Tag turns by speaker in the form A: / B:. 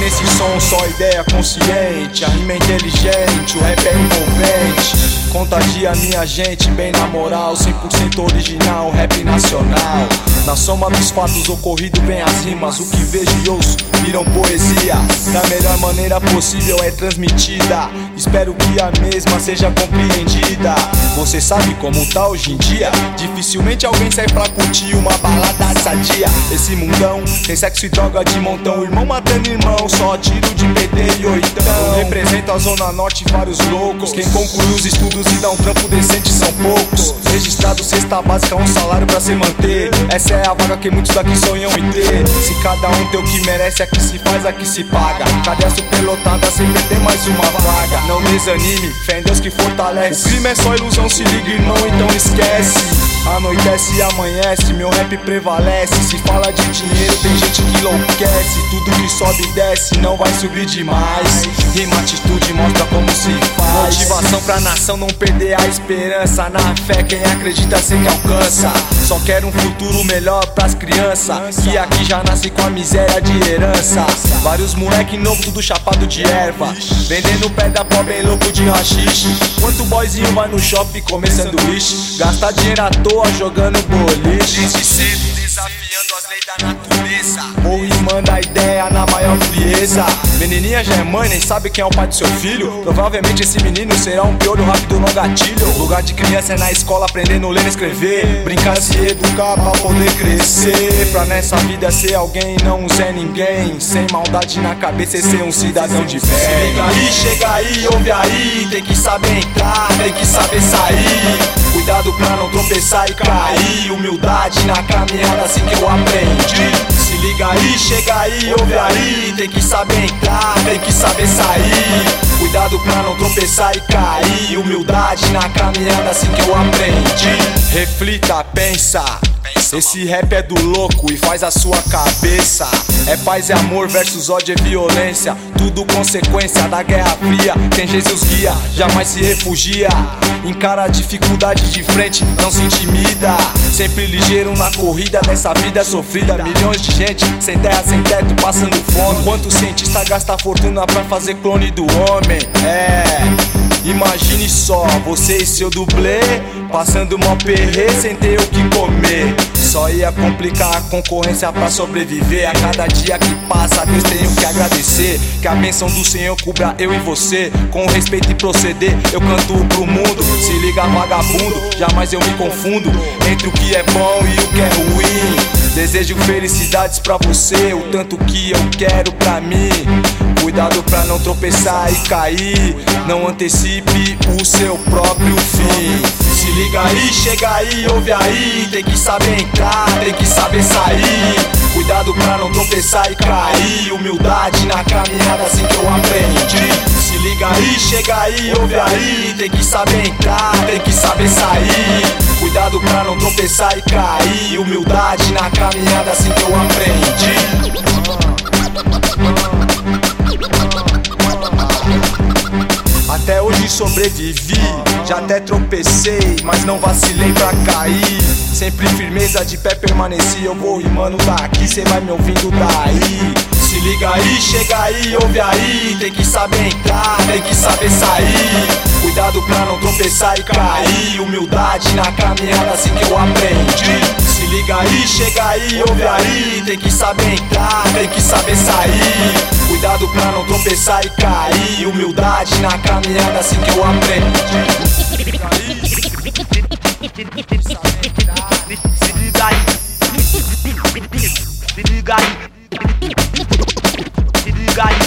A: nesse som só ideia consciente. A rima é inteligente, o rap é envolvente. Contagia minha gente, bem na moral, 100% original, rap nacional. Na soma dos fatos ocorridos vem as rimas. O que vejo e ouço viram poesia. Da melhor maneira possível é transmitida. Espero que a mesma seja compreendida. Você sabe como tá hoje em dia? Dificilmente alguém sai pra curtir uma balada sadia. Esse mundão tem sexo e droga de montão. Irmão matando irmão, só tiro de PT e oitão. Eu represento a Zona Norte e vários loucos. Quem conclui os estudos e dá um trampo decente são poucos. Registrado cesta básica, um salário pra se manter. Essa é a vaga que muitos daqui sonham em ter. Se cada um tem o que merece, aqui se faz, aqui se paga. Cadê a superlotada, sempre tem mais uma vaga. Não desanime, fé em Deus que fortalece. O crime é só ilusão, se liga irmão, então esquece. Anoitece e amanhece, meu rap prevalece. Se fala de dinheiro, tem gente que enlouquece. Tudo que sobe e desce, não vai subir demais. Rima, atitude, mostra como se faz. Motivação pra nação não perder a esperança. Na fé, quem acredita sempre alcança. Só quero um futuro melhor pras crianças, que aqui já nasce com a miséria de herança. Vários moleque novo, tudo chapado de erva, vendendo pedra pó bem louco de rachixe. Quanto boyzinho vai no shopping comer sanduíche, gasta dinheiro à toa jogando boliche. Desde cedo desafiando as leis da natureza, vou rimando a ideia na maior frieza. Menininha já é mãe, nem sabe quem é o pai do seu filho. Provavelmente esse menino será um piolho rápido no gatilho. Lugar de criança é na escola aprendendo a ler e escrever. Brincar, se educar pra poder crescer. Pra nessa vida ser alguém e não ser ninguém. Sem maldade na cabeça e ser um cidadão de bem. Se liga aí, chega aí, ouve aí. Tem que saber entrar, tem que saber sair. Cuidado pra não tropeçar e cair. Humildade na caminhada, assim que eu aprendi. Se liga aí, chega aí, ouve aí. Tem que saber entrar, tem que saber sair. Cuidado pra não tropeçar e cair. Humildade na caminhada, assim que eu aprendi. Reflita, pensa. Esse rap é do louco e faz a sua cabeça. É paz e amor versus ódio e violência. Tudo consequência da Guerra Fria. Quem Jesus guia, jamais se refugia. Encara a dificuldade de frente, não se intimida. Sempre ligeiro na corrida dessa vida sofrida. Milhões de gente sem terra, sem teto, passando fome. Enquanto o cientista gasta fortuna pra fazer clone do homem. Imagine só, você e seu dublê passando mó perrê sem ter o que comer. Só ia complicar a concorrência pra sobreviver. A cada dia que passa, Deus tenho que agradecer. Que a bênção do Senhor cubra eu e você. Com respeito e proceder, eu canto pro mundo. Se liga vagabundo, jamais eu me confundo entre o que é bom e o que é ruim. Desejo felicidades pra você, o tanto que eu quero pra mim. Cuidado pra não tropeçar e cair. Não antecipe o seu próprio fim. Se liga aí, chega aí, ouve aí. Tem que saber entrar, tem que saber sair. Cuidado pra não tropeçar e cair. Humildade na caminhada, assim que eu aprendi. Se liga aí, chega aí, ouve aí. Tem que saber entrar, tem que saber sair. Cuidado pra não tropeçar e cair. Humildade na caminhada, assim que eu aprendi. Até hoje sobrevivi, já até tropecei, mas não vacilei pra cair. Sempre firmeza de pé permaneci, eu vou rimando daqui, cê vai me ouvindo daí. Se liga aí, chega aí, ouve aí. Tem que saber entrar, tem que saber sair. Cuidado pra não tropeçar e cair. Humildade na caminhada, assim que eu aprendi. Se liga aí, chega aí, ouve aí. Tem que saber entrar, tem que saber sair. Cuidado pra não tropeçar e cair. Humildade na caminhada, assim que eu aprendi. Se liga aí, se liga aí, se liga aí, se liga aí.